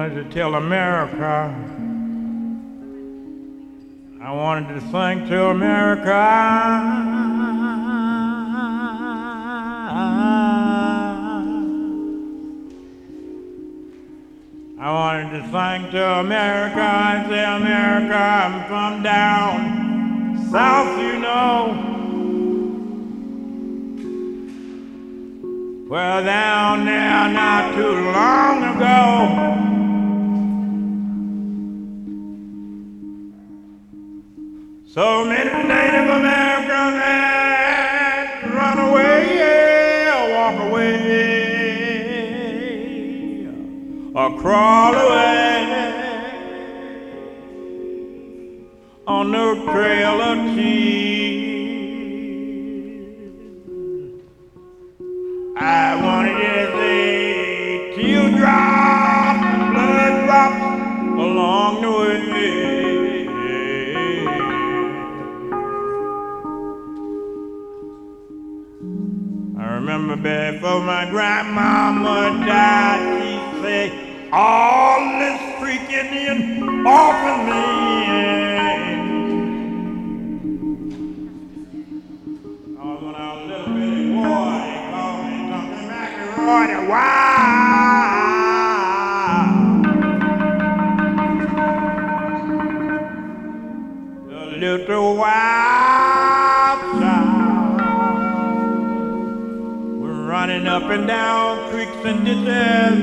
wanted to tell America. I wanted to sing to America. I wanted to sing to America and say, America, I'm from down south, you know. Well, down there not too long ago, so many Native Americans had to run away, walk away, or crawl away on the trail of tears. I wanted to say teardrops and blood drops along the way. I remember before my grandmama died, she said, all this Creek Indian off of me. Oh, when I was a little bitty boy, they called me Duncan McElroy the Wild. The little wild child. We're running up and down creeks and ditches,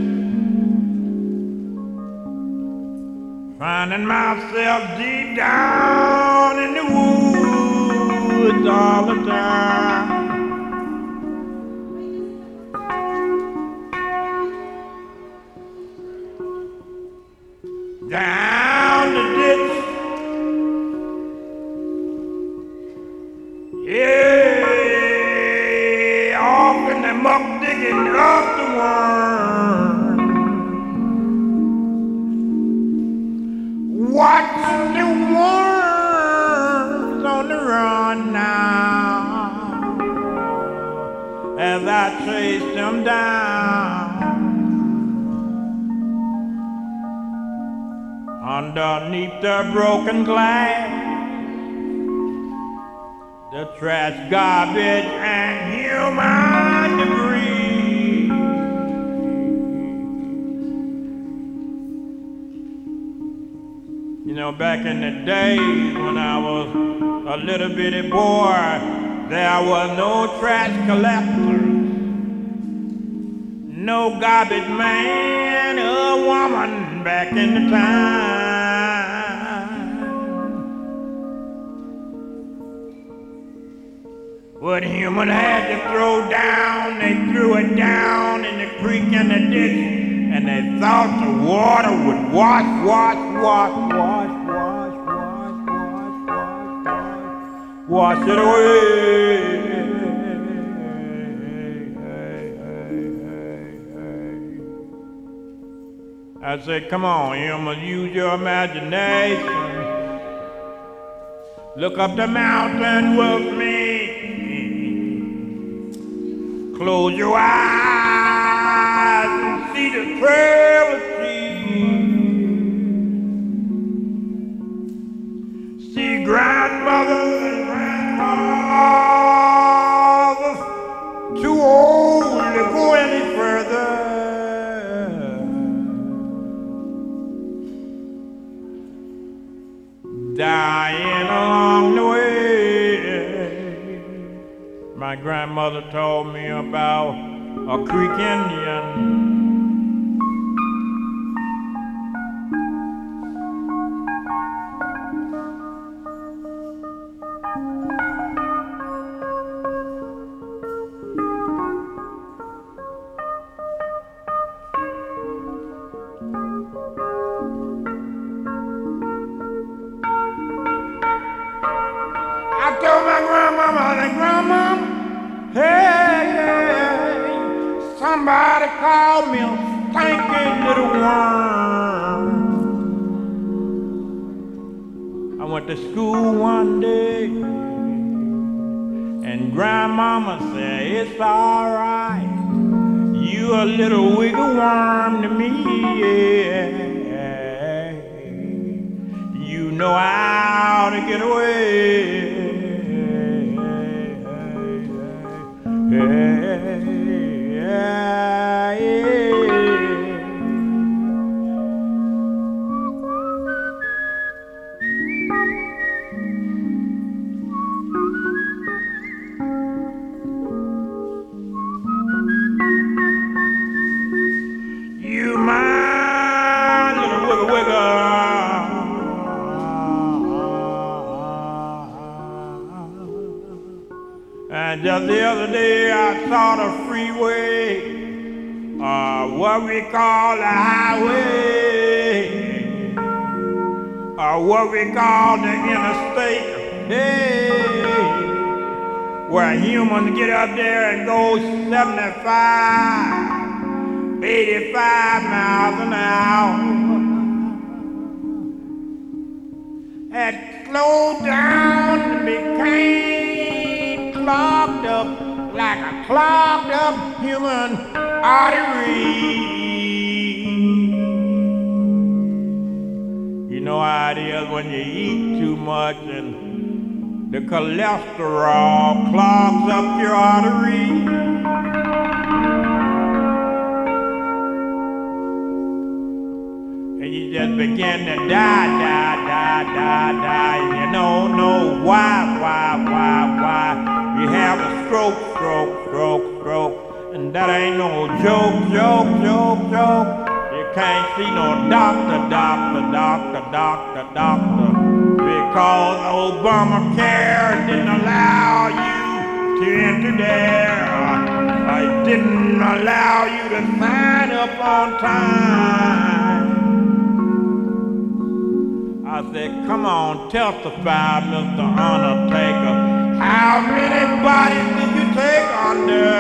finding myself deep down in the woods all the time. Down the ditch, yeah, off in the muck digging up the worm. Watching the worms on the run now as I chase them down underneath the broken glass, the trash, garbage, and human debris. You know, back in the days when I was a little bitty boy, there was no trash collector, no garbage man or woman back in the time. What human had to throw down, they threw it down in the creek and the ditch, and they thought the water would wash it away. I said, come on, human, use your imagination. Look up the mountain with me. Close your eyes and see the trail of trees. See grandmothers and grandfathers too old to go any further. Dying along the way. My grandmother told me about a Creek Indian. I told my grandmama, hey, somebody called me a stinking little worm. I went to school one day, and grandmama said, it's all right. You you a little wiggle worm to me, yeah. You know how to get away. You my little wiggle wiggle. And just the other day I saw the freeway, what we call the highway, what we call the interstate, hey, where humans get up there and go 75, 85 miles an hour, and slowed down and became clogged up like a clogged up human artery. You know how it is when you eat too much and the cholesterol clogs up your artery. And you just begin to die, and you don't know why. You have a stroke, and that ain't no joke. You can't see no doctor, because Obamacare didn't allow you to enter there. It didn't allow you to sign up on time. I said, come on, testify, Mr. Undertaker. How many bodies did you take under?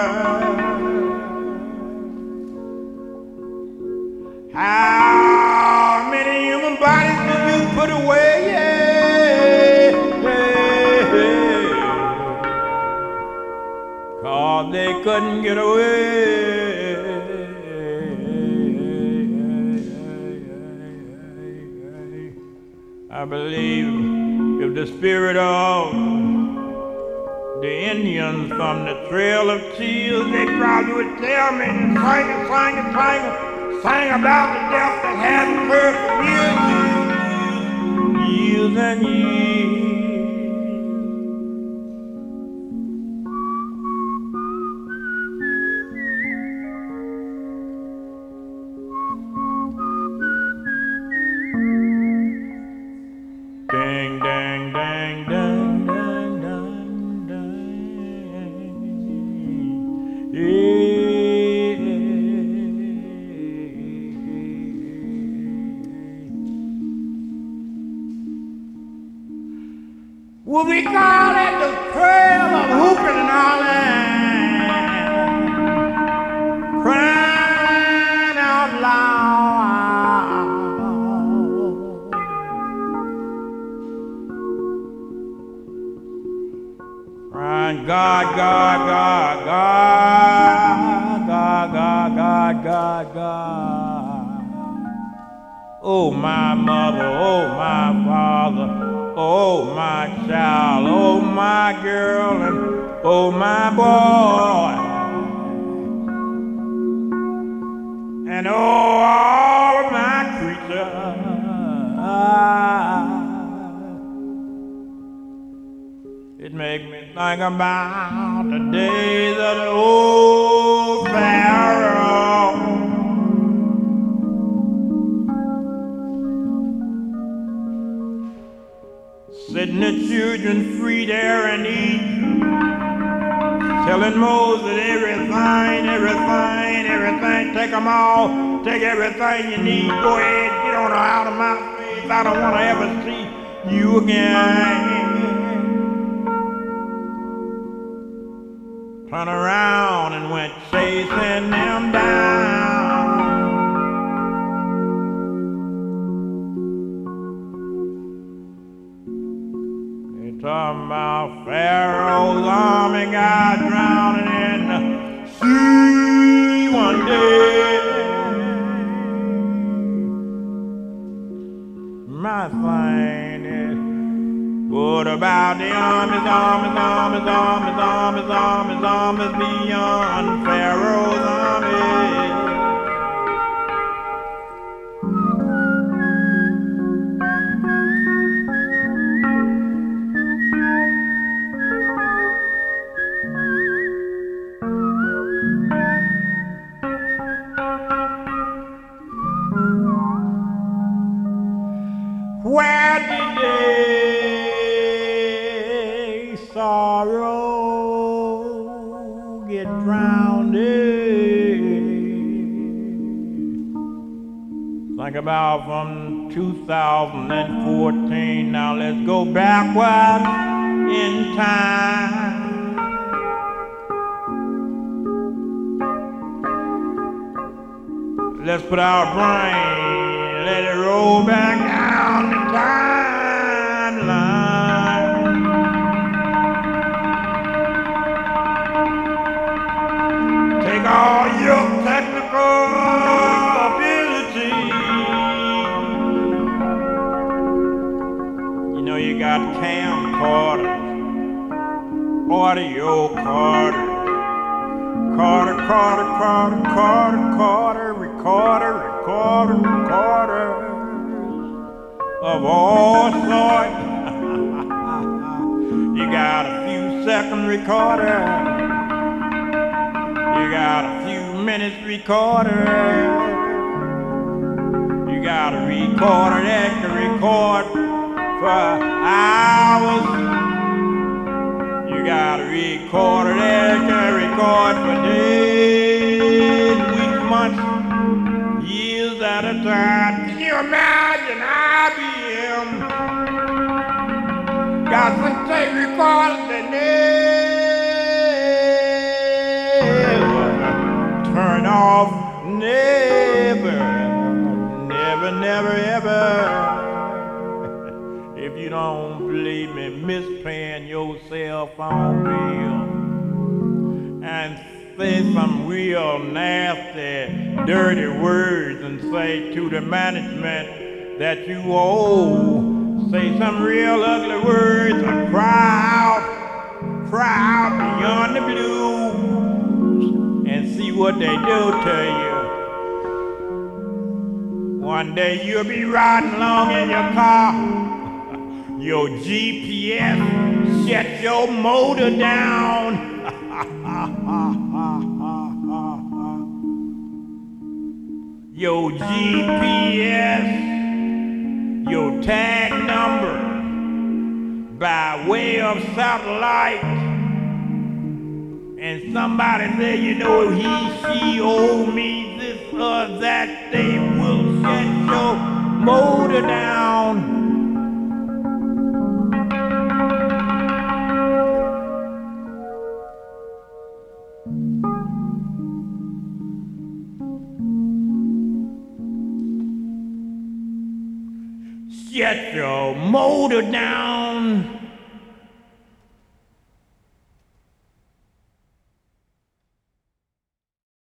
How many human bodies did you put away? Yeah. 'Cause they couldn't get away. I believe if the spirit of the Indians from the Trail of Tears, they probably would tell me and sing about the death that hadn't occurred for years and years. Ding, dang, dang, dang, dang, dang, dang. Yeah. Well, we call it the trail of hooping and hollering, crying out loud. Crying, God, God, God, God, God, God, God, God, God. Oh, my mother, oh, my father, oh, my child, oh, my girl, and oh, my boy, and oh, all of my creatures. It makes me think about the days of the old Pharaoh. Setting the children free there in Egypt, telling Moses everything, take them all, take everything you need, go ahead, get on out of my face, I don't want to ever see you again. Turn around and went chasing them down. They talking about Pharaoh's army got drowning in the sea. about the armies beyond Pharaoh's army. Where did they sorrow get drowned? Think about from 2014. Now let's go backwards in time. Let's put our brain, let it roll back down the timeline. Take all your technical ability. You know you got camcorders, audio carders. Recorders of all sorts. You got a few second recorder. You got a few minutes recorder. You got a recorder that can record for hours. You got a recorder that can record for days, weeks, months, years at a time. Can you imagine IBM got some tape recorders that never turn off, never, ever. If you don't believe me, mispaying your cell phone bill and say some real nasty, dirty words and say to the management that you owe, say some real ugly words and cry out beyond the blues and see what they do to you. One day you'll be riding along in your car. Your GPS shut your motor down. Your GPS, your tag number by way of satellite. And somebody say, you know, he, she owe me this or that. They will shut your motor down. Shut your motor down.